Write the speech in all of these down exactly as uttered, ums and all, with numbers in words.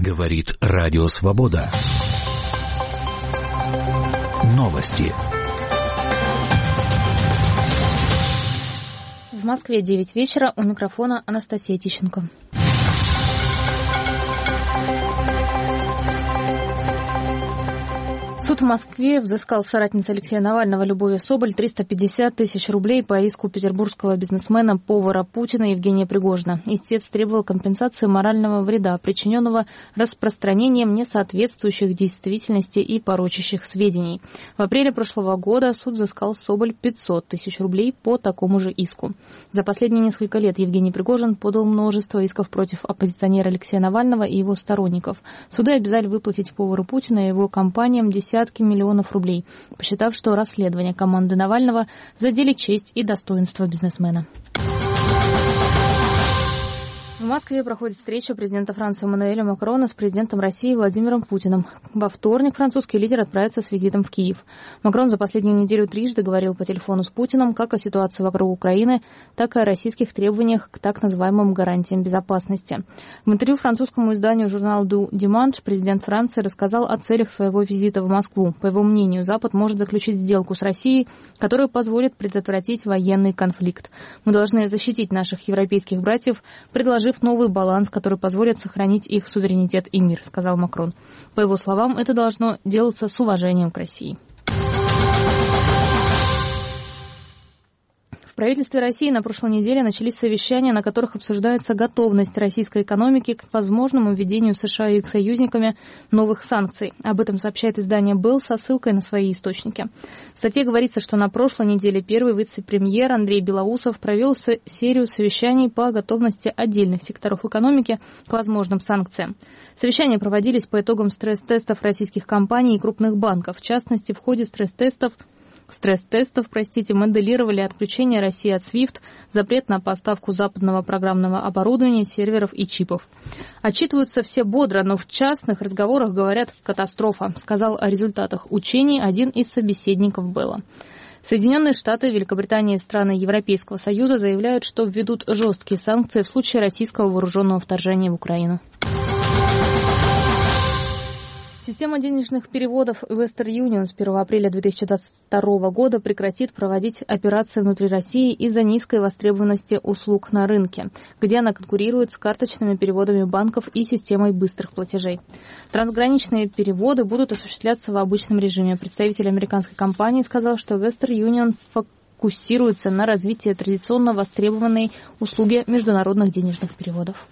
Говорит Радио Свобода. Новости. В Москве девять вечера. У микрофона Анастасия Тищенко. Суд в Москве взыскал с соратницы Алексея Навального Любови Соболь триста пятьдесят тысяч рублей по иску петербургского бизнесмена, повара Путина Евгения Пригожина. Истец требовал компенсации морального вреда, причиненного распространением несоответствующих действительности и порочащих сведений. В апреле прошлого года суд взыскал с Соболь пятьсот тысяч рублей по такому же иску. За последние несколько лет Евгений Пригожин подал множество исков против оппозиционера Алексея Навального и его сторонников. Суды обязали выплатить повару Путина и его компаниям десятки миллионов рублей, посчитав, что расследование команды Навального задели честь и достоинство бизнесмена. В Москве проходит встреча президента Франции Эммануэля Макрона с президентом России Владимиром Путиным. Во вторник французский лидер отправится с визитом в Киев. Макрон за последнюю неделю трижды говорил по телефону с Путиным как о ситуации вокруг Украины, так и о российских требованиях к так называемым гарантиям безопасности. В интервью французскому изданию журнал «Ду Диманш» президент Франции рассказал о целях своего визита в Москву. По его мнению, Запад может заключить сделку с Россией, которая позволит предотвратить военный конфликт. Мы должны защитить наших европейских братьев, предложив новый баланс, который позволит сохранить их суверенитет и мир, сказал Макрон. По его словам, это должно делаться с уважением к России. В правительстве России на прошлой неделе начались совещания, на которых обсуждается готовность российской экономики к возможному введению США и их союзниками новых санкций. Об этом сообщает издание «Белл» со ссылкой на свои источники. В статье говорится, что на прошлой неделе первый вице-премьер Андрей Белоусов провел серию совещаний по готовности отдельных секторов экономики к возможным санкциям. Совещания проводились по итогам стресс-тестов российских компаний и крупных банков. В частности, в ходе стресс-тестов Стресс-тестов, простите, моделировали отключение России от свифт, запрет на поставку западного программного оборудования, серверов и чипов. Отчитываются все бодро, но в частных разговорах говорят «катастрофа», сказал о результатах учений один из собеседников Белла. Соединенные Штаты, Великобритания и страны Европейского Союза заявляют, что введут жесткие санкции в случае российского вооруженного вторжения в Украину. Система денежных переводов Western Union с первого апреля две тысячи двадцать второго года прекратит проводить операции внутри России из-за низкой востребованности услуг на рынке, где она конкурирует с карточными переводами банков и системой быстрых платежей. Трансграничные переводы будут осуществляться в обычном режиме. Представитель американской компании сказал, что Western Union фокусируется на развитии традиционно востребованной услуги международных денежных переводов.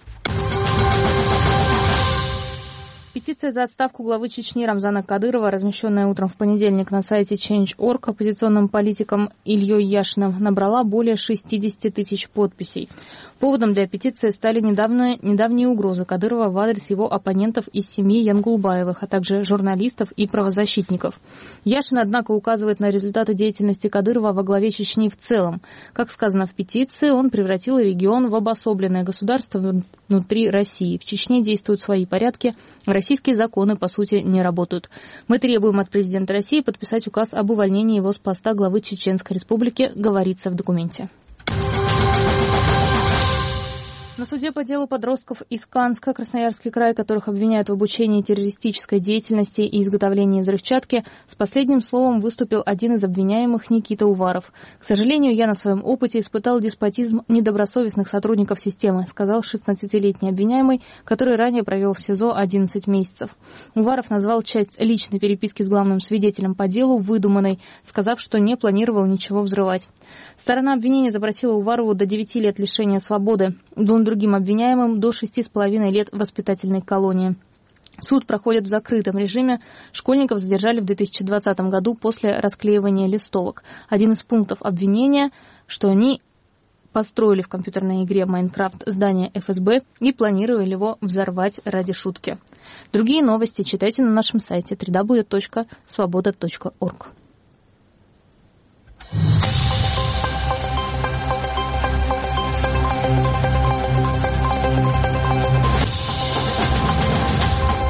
Петиция за отставку главы Чечни Рамзана Кадырова, размещенная утром в понедельник на сайте Change точка орг оппозиционным политиком Ильей Яшиным, набрала более шестьдесят тысяч подписей. Поводом для петиции стали недавние, недавние угрозы Кадырова в адрес его оппонентов из семьи Янгулбаевых, а также журналистов и правозащитников. Яшин, однако, указывает на результаты деятельности Кадырова во главе Чечни в целом. Как сказано в петиции, он превратил регион в обособленное государство внутри России. В Чечне действуют свои порядки, российские законы, по сути, не работают. Мы требуем от президента России подписать указ об увольнении его с поста главы Чеченской Республики, говорится в документе. На суде по делу подростков из Канска, Красноярский край, которых обвиняют в обучении террористической деятельности и изготовлении взрывчатки, с последним словом выступил один из обвиняемых Никита Уваров. «К сожалению, я на своем опыте испытал деспотизм недобросовестных сотрудников системы», сказал шестнадцатилетний обвиняемый, который ранее провел в СИЗО одиннадцать месяцев. Уваров назвал часть личной переписки с главным свидетелем по делу выдуманной, сказав, что не планировал ничего взрывать. Сторона обвинения запросила Уварову до девяти лет лишения свободы. Двум другим обвиняемым до шести с половиной лет воспитательной колонии. Суд проходит в закрытом режиме. Школьников задержали в две тысячи двадцатом году после расклеивания листовок. Один из пунктов обвинения, что они построили в компьютерной игре «Майнкрафт» здание эф эс бэ и планировали его взорвать ради шутки. Другие новости читайте на нашем сайте дабл ю дабл ю дабл ю точка свобода точка орг.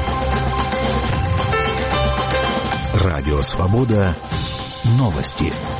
Радио «Свобода». Новости.